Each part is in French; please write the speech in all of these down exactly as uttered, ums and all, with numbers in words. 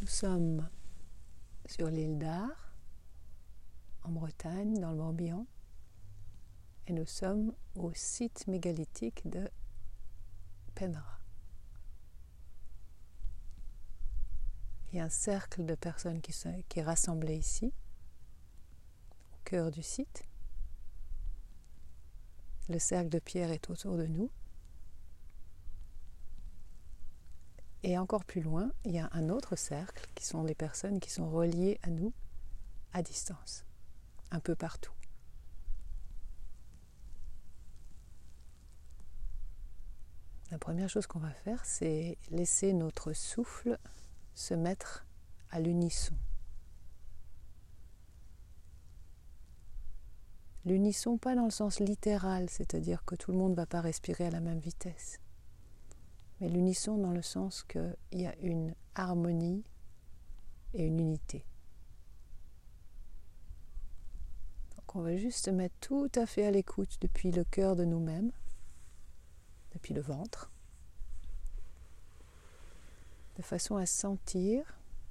Nous sommes sur l'île d'Ar, en Bretagne, dans le Morbihan, et nous sommes au site mégalithique de Penra. Il y a un cercle de personnes qui, sont, qui est rassemblé ici, au cœur du site. Le cercle de pierre est autour de nous. Et encore plus loin, il y a un autre cercle qui sont les personnes qui sont reliées à nous à distance, un peu partout. La première chose qu'on va faire, c'est laisser notre souffle se mettre à l'unisson. L'unisson, pas dans le sens littéral, c'est-à-dire que tout le monde ne va pas respirer à la même vitesse, mais l'unisson dans le sens qu'il y a une harmonie et une unité. Donc on va juste se mettre tout à fait à l'écoute depuis le cœur de nous-mêmes, depuis le ventre, de façon à sentir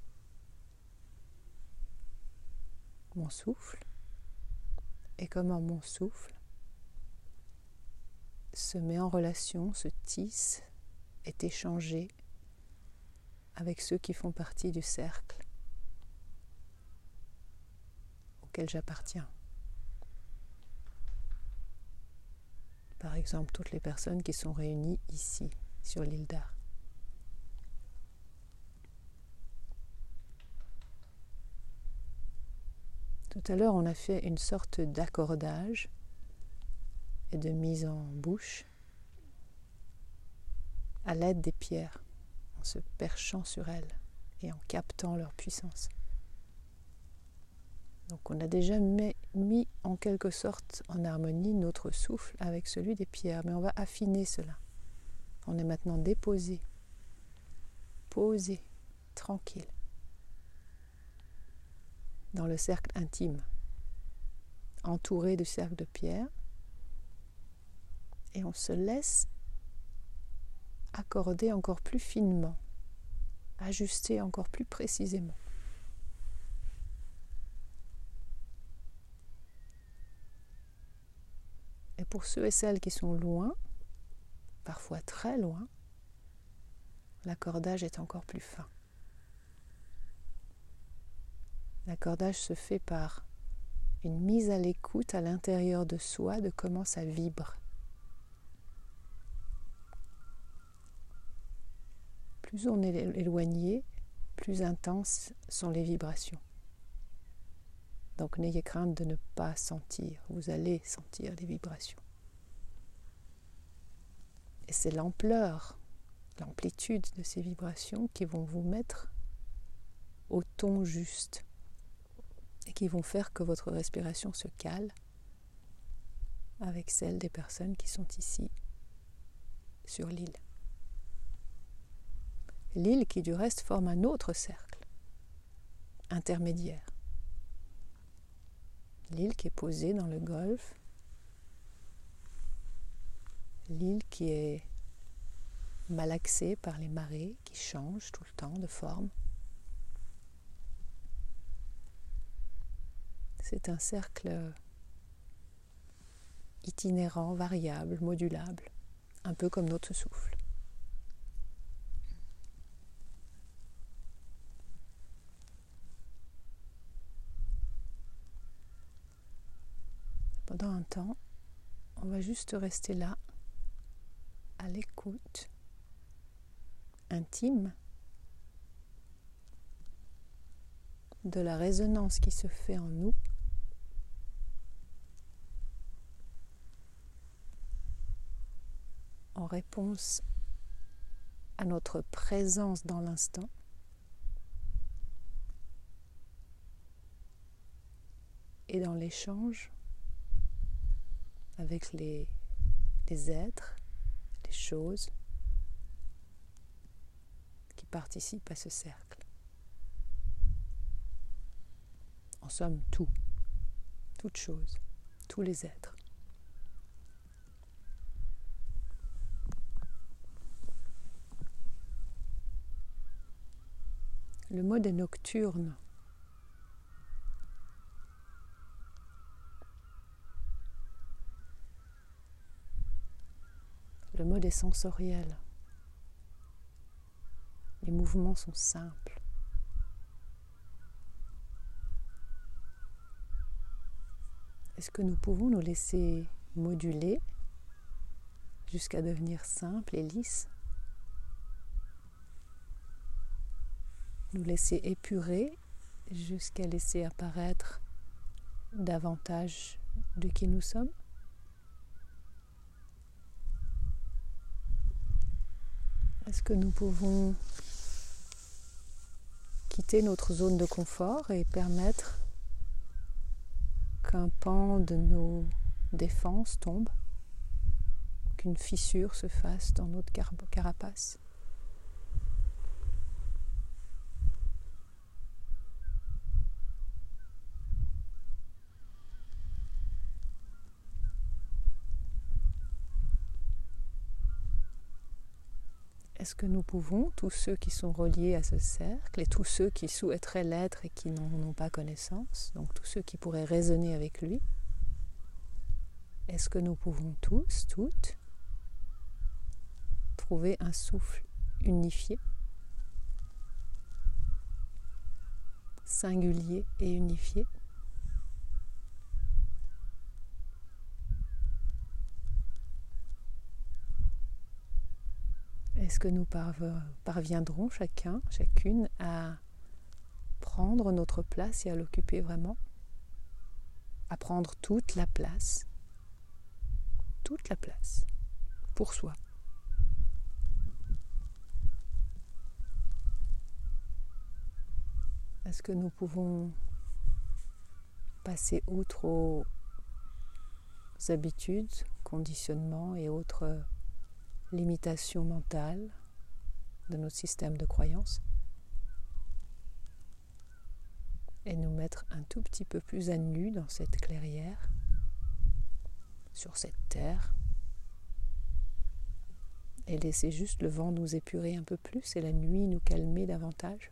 mon souffle et comment mon souffle se met en relation, se tisse, est échangé avec ceux qui font partie du cercle auquel j'appartiens. Par exemple, toutes les personnes qui sont réunies ici, sur l'île d'Ar. Tout à l'heure, on a fait une sorte d'accordage et de mise en bouche à l'aide des pierres, en se perchant sur elles et en captant leur puissance. Donc on a déjà mis, mis en quelque sorte en harmonie notre souffle avec celui des pierres, mais on va affiner cela. On est maintenant déposé, posé, tranquille, dans le cercle intime, entouré du cercle de pierre, et on se laisse accorder encore plus finement, ajuster encore plus précisément. Et pour ceux et celles qui sont loin, parfois très loin, l'accordage est encore plus fin. L'accordage se fait par une mise à l'écoute à l'intérieur de soi de comment ça vibre. Plus on est éloigné, plus intenses sont les vibrations. Donc n'ayez crainte de ne pas sentir, vous allez sentir les vibrations. Et c'est l'ampleur, l'amplitude de ces vibrations qui vont vous mettre au ton juste et qui vont faire que votre respiration se cale avec celle des personnes qui sont ici sur l'île. L'île qui du reste forme un autre cercle intermédiaire. L'île qui est posée dans le golfe, l'île qui est malaxée par les marées qui changent tout le temps de forme. C'est un cercle itinérant, variable, modulable, un peu comme notre souffle. Pendant un temps, on va juste rester là, à l'écoute, intime, de la résonance qui se fait en nous, en réponse à notre présence dans l'instant, et dans l'échange avec les, les êtres, les choses qui participent à ce cercle. En somme, tout, toute chose, tous les êtres. Le mode est nocturne. Le mode est sensoriel. Les mouvements sont simples. Est-ce que nous pouvons nous laisser moduler jusqu'à devenir simples et lisses? Nous laisser épurer jusqu'à laisser apparaître davantage de qui nous sommes? Est-ce que nous pouvons quitter notre zone de confort et permettre qu'un pan de nos défenses tombe, qu'une fissure se fasse dans notre carapace? Est-ce que nous pouvons, tous ceux qui sont reliés à ce cercle et tous ceux qui souhaiteraient l'être et qui n'en ont pas connaissance, donc tous ceux qui pourraient résonner avec lui, est-ce que nous pouvons tous, toutes, trouver un souffle unifié, singulier et unifié? Est-ce que nous parviendrons chacun, chacune à prendre notre place et à l'occuper vraiment? À prendre toute la place, toute la place, pour soi. Est-ce que nous pouvons passer outre aux habitudes, conditionnements et autres limitations mentales de notre système de croyances et nous mettre un tout petit peu plus à nu dans cette clairière, sur cette terre, et laisser juste le vent nous épurer un peu plus et la nuit nous calmer davantage?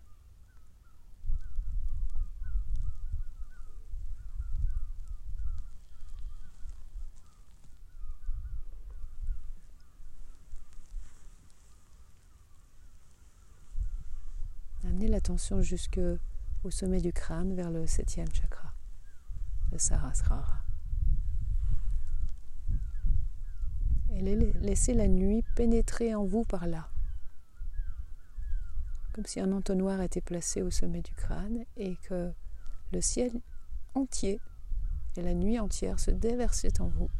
Amenez l'attention jusque au sommet du crâne, vers le septième chakra, le Sahasrara. Et laissez la nuit pénétrer en vous par là. Comme si un entonnoir était placé au sommet du crâne et que le ciel entier et la nuit entière se déversaient en vous.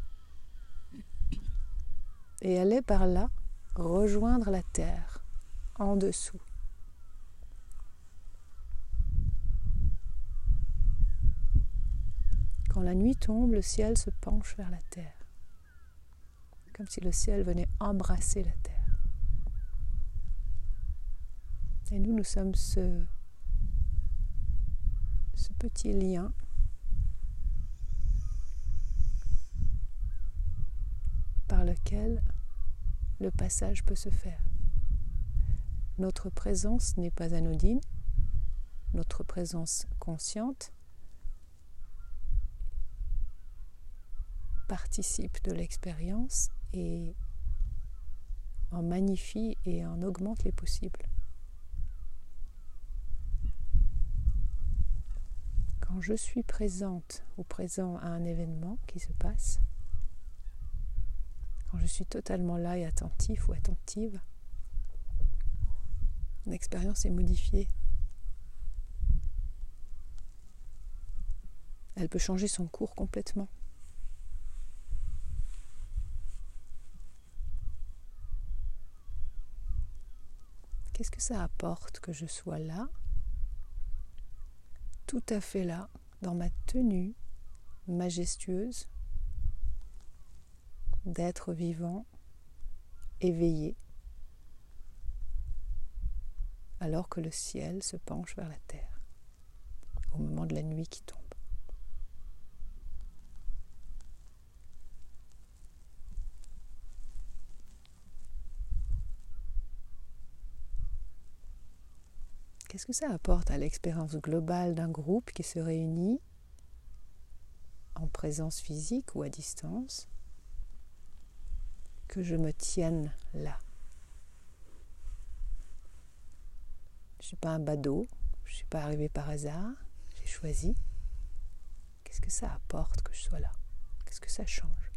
Et allait par là rejoindre la terre en dessous. Quand la nuit tombe, le ciel se penche vers la terre, comme si le ciel venait embrasser la terre. Et nous, nous sommes ce, ce petit lien par lequel le passage peut se faire. Notre présence n'est pas anodine, notre présence consciente participe de l'expérience et en magnifie et en augmente les possibles. Quand je suis présente ou présent à un événement qui se passe, quand je suis totalement là et attentif ou attentive, l'expérience est modifiée. Elle peut changer son cours complètement. Qu'est-ce que ça apporte que je sois là, tout à fait là, dans ma tenue majestueuse d'être vivant, éveillé, alors que le ciel se penche vers la terre, au moment de la nuit qui tombe. Qu'est-ce que ça apporte à l'expérience globale d'un groupe qui se réunit en présence physique ou à distance, que je me tienne là? Je ne suis pas un badaud, je ne suis pas arrivée par hasard, j'ai choisi. Qu'est-ce que ça apporte que je sois là? Qu'est-ce que ça change?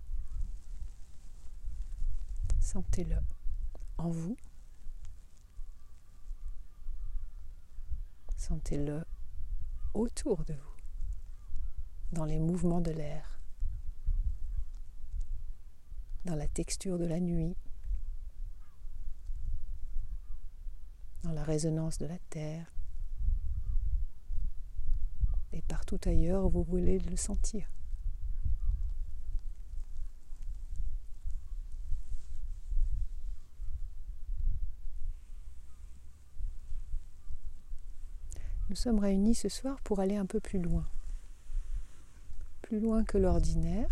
Sentez-le en vous. Sentez-le autour de vous, dans les mouvements de l'air, dans la texture de la nuit, dans la résonance de la terre, et partout ailleurs où vous voulez le sentir. Nous sommes réunis ce soir pour aller un peu plus loin. Plus loin que l'ordinaire,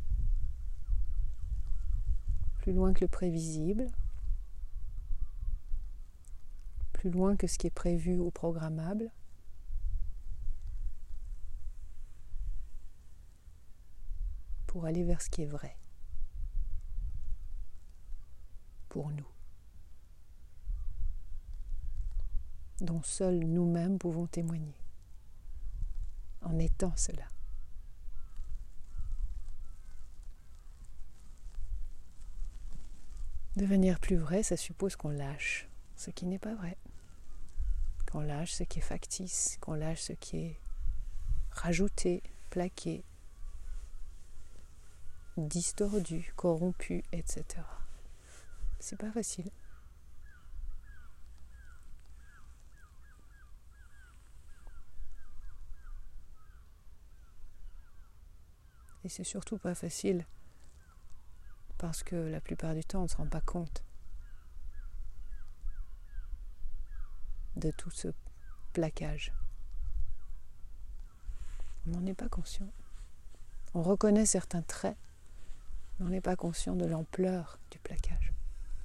plus loin que le prévisible, plus loin que ce qui est prévu ou programmable. Pour aller vers ce qui est vrai. Pour nous. Dont seuls nous-mêmes pouvons témoigner. En étant cela. Devenir plus vrai, ça suppose qu'on lâche ce qui n'est pas vrai. Qu'on lâche ce qui est factice, qu'on lâche ce qui est rajouté, plaqué, distordu, corrompu, et cetera. C'est pas facile. Et c'est surtout pas facile parce que la plupart du temps, on ne se rend pas compte de tout ce plaquage. On n'en est pas conscient. On reconnaît certains traits, mais on n'est pas conscient de l'ampleur du plaquage.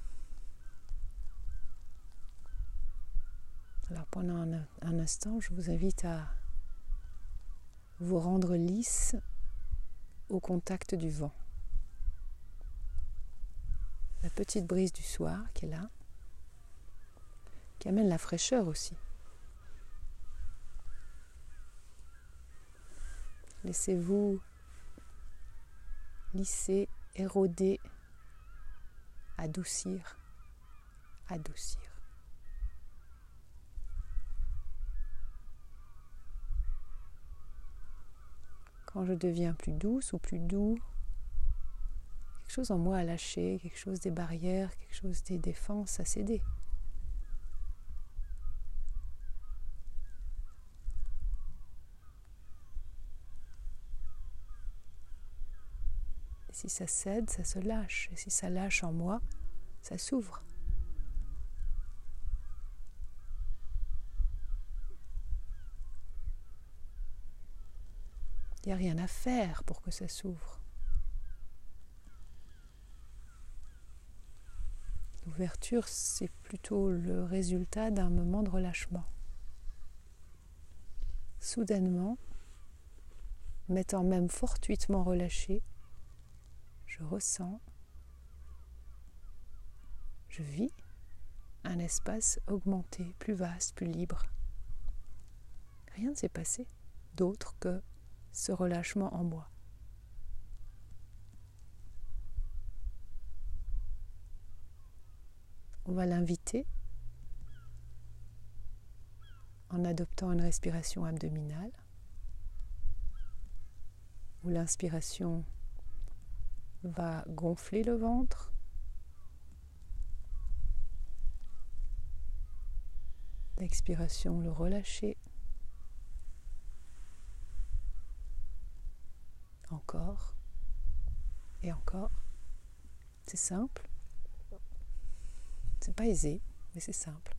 Alors pendant un, un instant, je vous invite à vous rendre lisse au contact du vent. La petite brise du soir qui est là, qui amène la fraîcheur aussi. Laissez-vous lisser, éroder, adoucir, adoucir. Quand je deviens plus douce ou plus doux, quelque chose en moi a lâché, quelque chose des barrières, quelque chose des défenses a cédé. Et si ça cède, ça se lâche. Et si ça lâche en moi, ça s'ouvre. Il n'y a rien à faire pour que ça s'ouvre. L'ouverture, c'est plutôt le résultat d'un moment de relâchement. Soudainement, m'étant même fortuitement relâché, je ressens, je vis un espace augmenté, plus vaste, plus libre. Rien ne s'est passé d'autre que ce relâchement en moi. On va l'inviter en adoptant une respiration abdominale où l'inspiration va gonfler le ventre, l'expiration le relâcher, encore et encore. C'est simple. C'est pas aisé, mais c'est simple.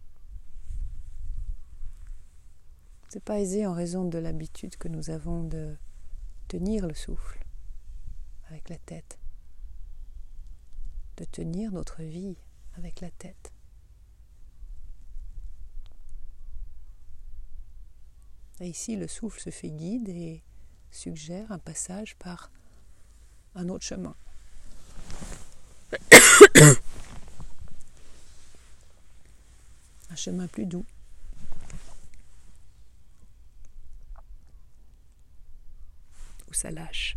C'est pas aisé en raison de l'habitude que nous avons de tenir le souffle avec la tête, de tenir notre vie avec la tête. Et ici, le souffle se fait guide et suggère un passage par un autre chemin. Un chemin plus doux. Où ça lâche.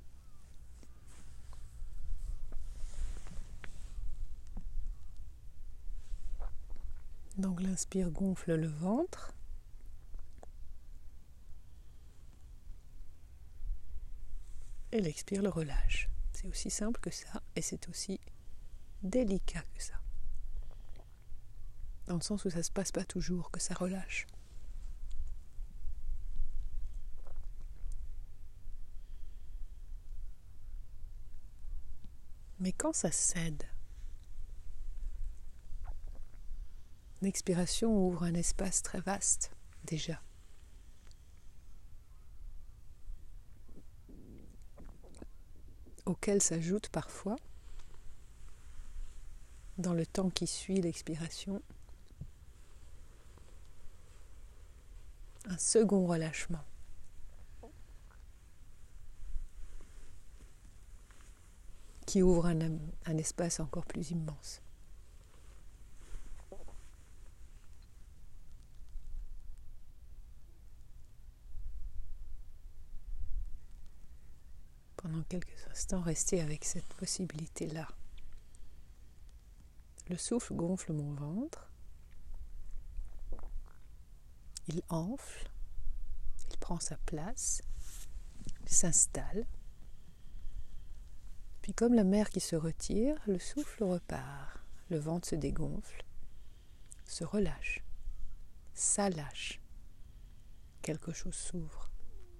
Donc l'inspire gonfle le ventre. Et l'expire le relâche. C'est aussi simple que ça et c'est aussi délicat que ça. Dans le sens où ça ne se passe pas toujours, que ça relâche. Mais quand ça cède, l'expiration ouvre un espace très vaste, déjà. Auquel s'ajoute parfois, dans le temps qui suit l'expiration, un second relâchement. Qui ouvre un, un espace encore plus immense. Pendant quelques instants, restez avec cette possibilité-là. Le souffle gonfle mon ventre. Il enfle. Il prend sa place. Il s'installe. Puis comme la mer qui se retire, le souffle repart. Le ventre se dégonfle, se relâche, s'allâche. Quelque chose s'ouvre.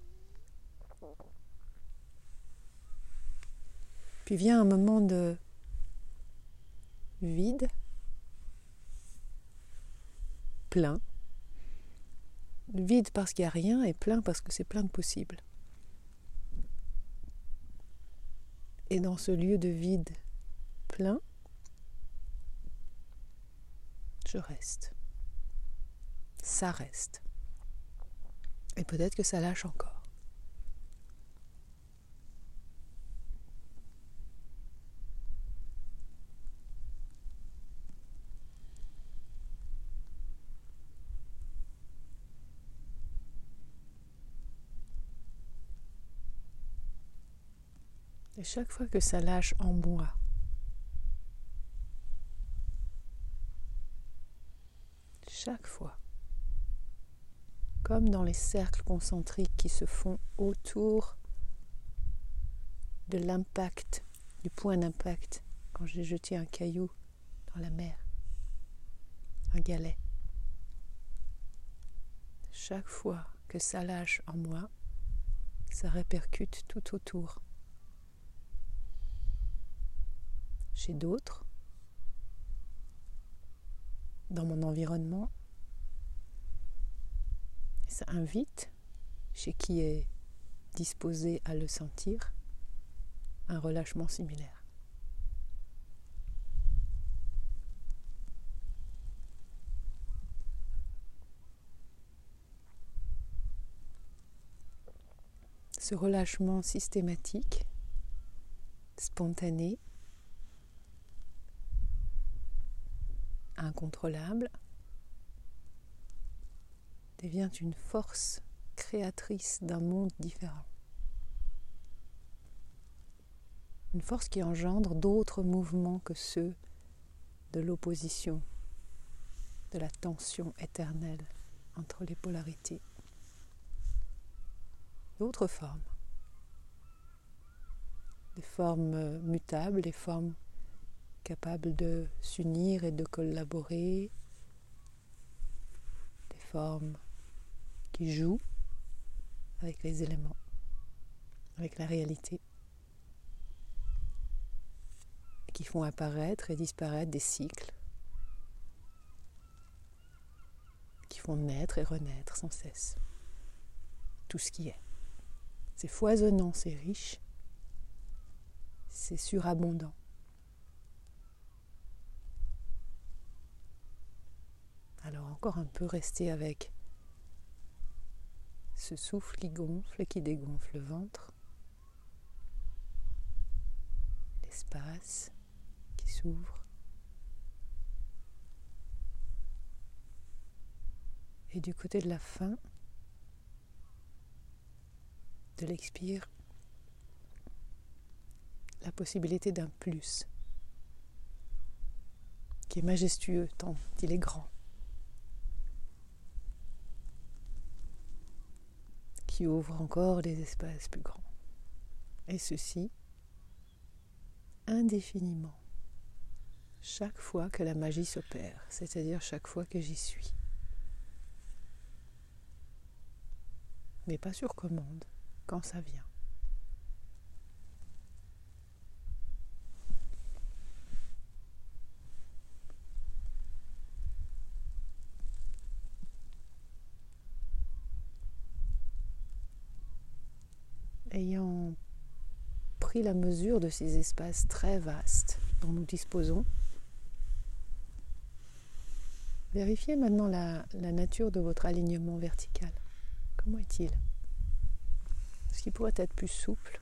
Puis vient un moment de vide, plein. Vide parce qu'il n'y a rien et plein parce que c'est plein de possibles. Et dans ce lieu de vide plein, je reste. Ça reste. Et peut-être que ça lâche encore. Et chaque fois que ça lâche en moi, chaque fois, comme dans les cercles concentriques qui se font autour de l'impact, du point d'impact, quand j'ai jeté un caillou dans la mer, un galet. Chaque fois que ça lâche en moi, ça répercute tout autour. Chez d'autres, dans mon environnement, ça invite, chez qui est disposé à le sentir, un relâchement similaire. Ce relâchement systématique, spontané, incontrôlable, devient une force créatrice d'un monde différent. Une force qui engendre d'autres mouvements que ceux de l'opposition, de la tension éternelle entre les polarités. D'autres formes. Des formes mutables, des formes capables de s'unir et de collaborer, des formes qui jouent avec les éléments, avec la réalité, et qui font apparaître et disparaître des cycles, qui font naître et renaître sans cesse tout ce qui est. C'est foisonnant, c'est riche, c'est surabondant. Alors encore un peu rester avec ce souffle qui gonfle et qui dégonfle le ventre, l'espace qui s'ouvre. Et du côté de la fin de l'expire, la possibilité d'un plus qui est majestueux tant il est grand, qui ouvre encore des espaces plus grands. Et ceci indéfiniment, chaque fois que la magie s'opère, c'est-à-dire chaque fois que j'y suis. Mais pas sur commande, quand ça vient. Ayant pris la mesure de ces espaces très vastes dont nous disposons, vérifiez maintenant la, la nature de votre alignement vertical. Comment est-il? Est-ce qu'il pourrait être plus souple?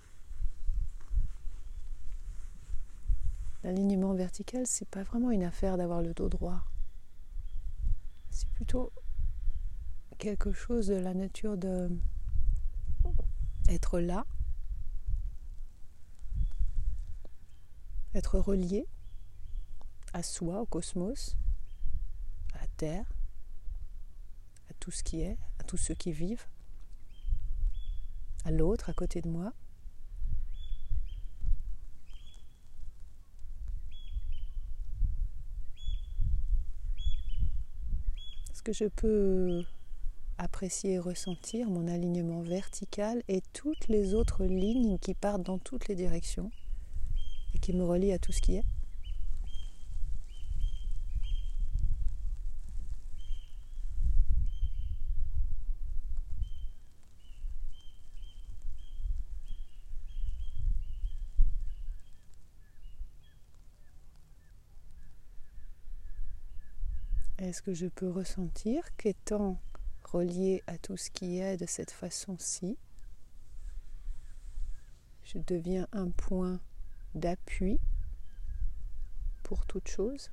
L'alignement vertical, c'est pas vraiment une affaire d'avoir le dos droit. C'est plutôt quelque chose de la nature de être là, être relié à soi, au cosmos, à la terre, à tout ce qui est, à tous ceux qui vivent, à l'autre à côté de moi. Est-ce que je peux apprécier et ressentir mon alignement vertical et toutes les autres lignes qui partent dans toutes les directions et qui me relient à tout ce qui est? Est-ce que je peux ressentir qu'étant relié à tout ce qui est de cette façon-ci, je deviens un point d'appui pour toute chose,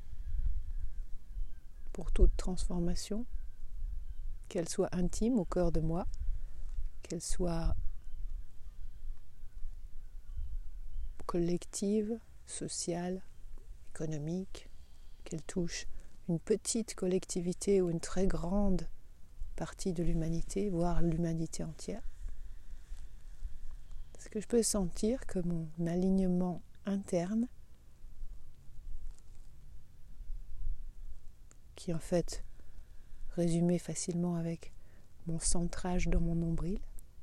pour toute transformation, qu'elle soit intime au cœur de moi, qu'elle soit collective, sociale, économique, qu'elle touche une petite collectivité ou une très grande partie de l'humanité, voire l'humanité entière. Est-ce que je peux sentir que mon alignement interne, qui est en fait résumé facilement avec mon centrage dans mon nombril,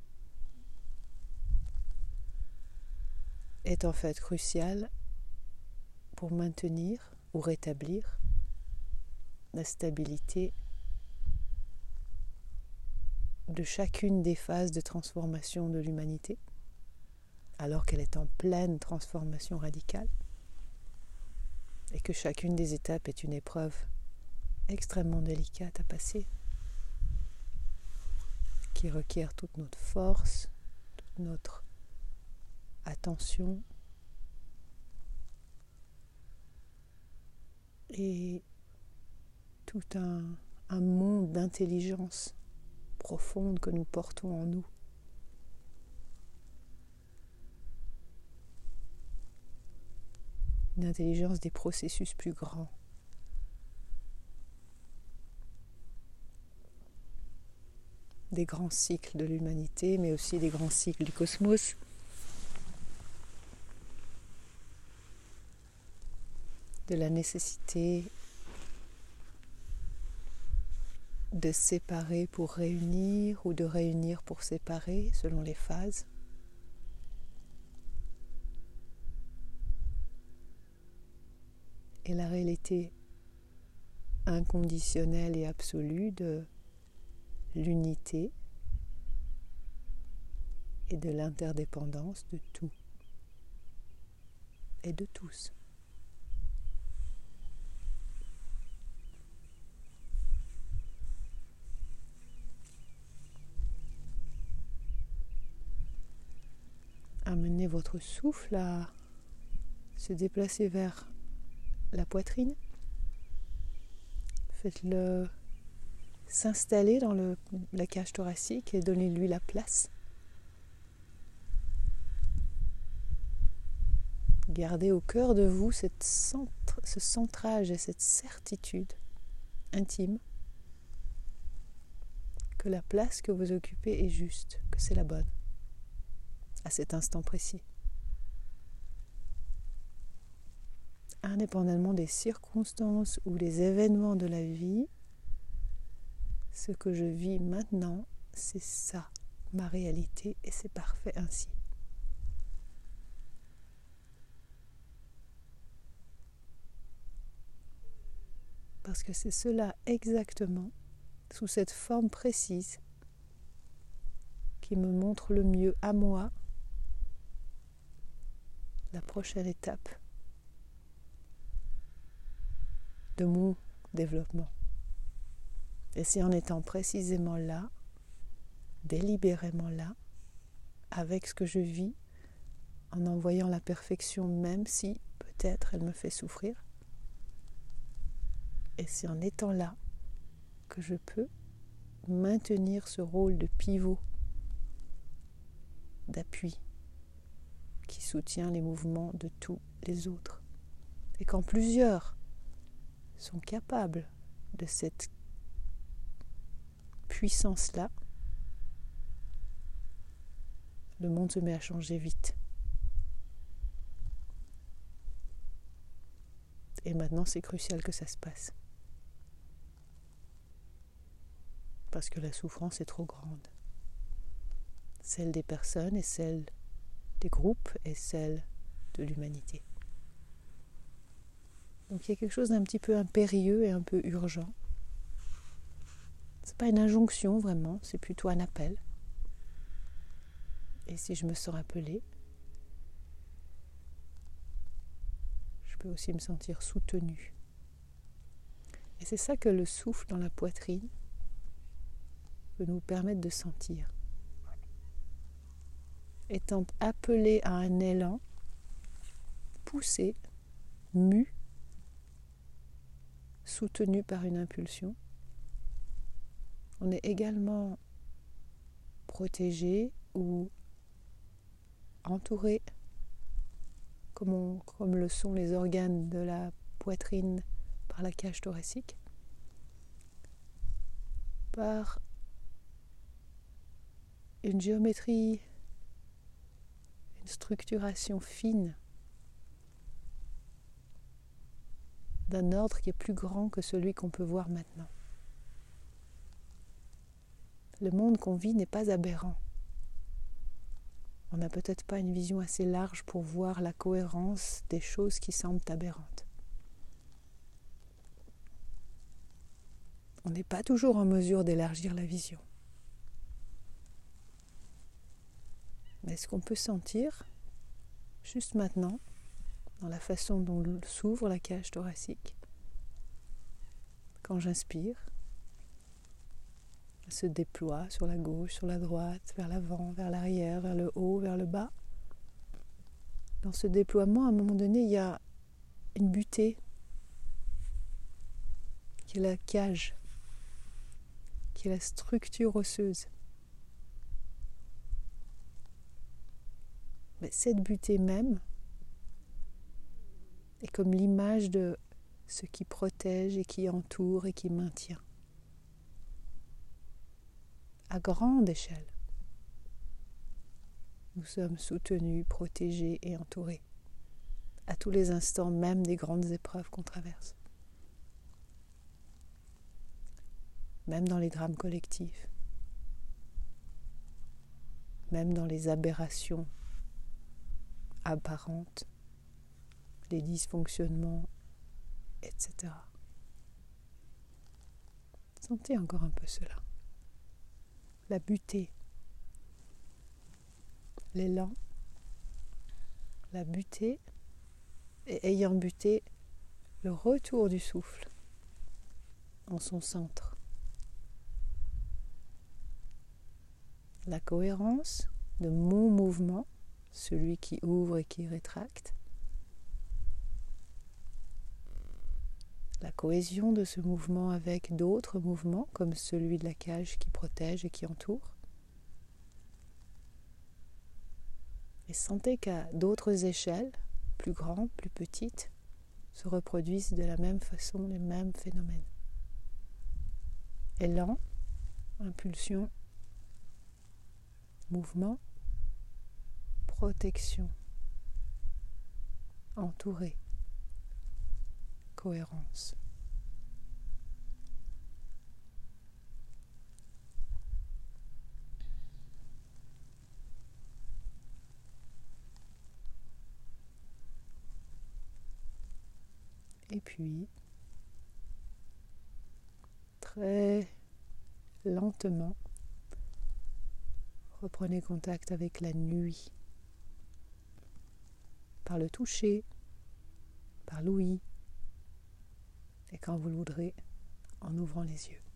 est en fait crucial pour maintenir ou rétablir la stabilité de chacune des phases de transformation de l'humanité, alors qu'elle est en pleine transformation radicale, et que chacune des étapes est une épreuve extrêmement délicate à passer, qui requiert toute notre force, toute notre attention, et tout un, un monde d'intelligence profonde que nous portons en nous. Une intelligence des processus plus grands. Des grands cycles de l'humanité, mais aussi des grands cycles du cosmos. De la nécessité de séparer pour réunir ou de réunir pour séparer selon les phases. Et la réalité inconditionnelle et absolue de l'unité et de l'interdépendance de tout et de tous. Amenez votre souffle à se déplacer vers la poitrine. Faites-le s'installer dans le, la cage thoracique et donnez-lui la place. Gardez au cœur de vous cette centre, ce centrage et cette certitude intime que la place que vous occupez est juste, que c'est la bonne, à cet instant précis. Indépendamment des circonstances ou des événements de la vie, ce que je vis maintenant, c'est ça, ma réalité, et c'est parfait ainsi. Parce que c'est cela exactement, sous cette forme précise, qui me montre le mieux à moi la prochaine étape de mon développement. Et c'est en étant précisément là, délibérément là, avec ce que je vis, en envoyant la perfection même si peut-être elle me fait souffrir, et c'est en étant là que je peux maintenir ce rôle de pivot, d'appui, qui soutient les mouvements de tous les autres. Et quand plusieurs sont capables de cette puissance-là, le monde se met à changer vite. Et maintenant, c'est crucial que ça se passe. Parce que la souffrance est trop grande. Celle des personnes et celle des groupes et celle de l'humanité. Donc il y a quelque chose d'un petit peu impérieux et un peu urgent. C'est pas une injonction vraiment, c'est plutôt un appel. Et si je me sens appelée, je peux aussi me sentir soutenue. Et c'est ça que le souffle dans la poitrine peut nous permettre de sentir. Étant appelé à un élan, poussé, mu, soutenu par une impulsion, on est également protégé ou entouré, comme, on, comme le sont les organes de la poitrine par la cage thoracique, par une géométrie, une structuration fine d'un ordre qui est plus grand que celui qu'on peut voir maintenant. Le monde qu'on vit n'est pas aberrant. On n'a peut-être pas une vision assez large pour voir la cohérence des choses qui semblent aberrantes. On n'est pas toujours en mesure d'élargir la vision. Mais ce qu'on peut sentir, juste maintenant, dans la façon dont s'ouvre la cage thoracique, quand j'inspire, elle se déploie sur la gauche, sur la droite, vers l'avant, vers l'arrière, vers le haut, vers le bas. Dans ce déploiement, à un moment donné, il y a une butée qui est la cage, qui est la structure osseuse. Mais cette butée même est comme l'image de ce qui protège et qui entoure et qui maintient. À grande échelle, nous sommes soutenus, protégés et entourés, à tous les instants même des grandes épreuves qu'on traverse. Même dans les drames collectifs, même dans les aberrations apparentes, les dysfonctionnements, et cetera. Sentez encore un peu cela. La butée, l'élan, la butée, et ayant buté, le retour du souffle en son centre. La cohérence de mon mouvement celui qui ouvre et qui rétracte. La cohésion de ce mouvement avec d'autres mouvements, comme celui de la cage qui protège et qui entoure. Et sentez qu'à d'autres échelles, plus grandes, plus petites, se reproduisent de la même façon les mêmes phénomènes. Élan, impulsion, mouvement, protection, entouré, cohérence. Et puis, très lentement, reprenez contact avec la nuit, par le toucher, par l'ouïe, et quand vous le voudrez, en ouvrant les yeux.